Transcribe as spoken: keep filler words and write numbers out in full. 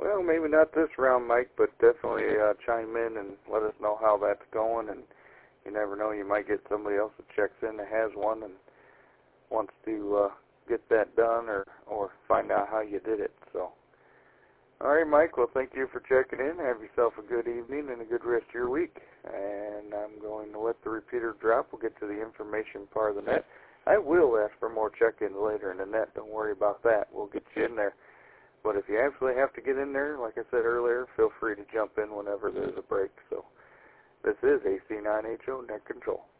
Well, maybe not this round, Mike, but definitely uh, chime in and let us know how that's going. And you never know, you might get somebody else that checks in that has one and wants to uh, get that done or, or find out how you did it. So, all right, Mike, well, thank you for checking in. Have yourself a good evening and a good rest of your week. And I'm going to let the repeater drop. We'll get to the information part of the net. I will ask for more check-ins later in the net. Don't worry about that. We'll get you in there. But if you absolutely have to get in there, like I said earlier, feel free to jump in whenever there's a break. So this is A C nine H O Net Control.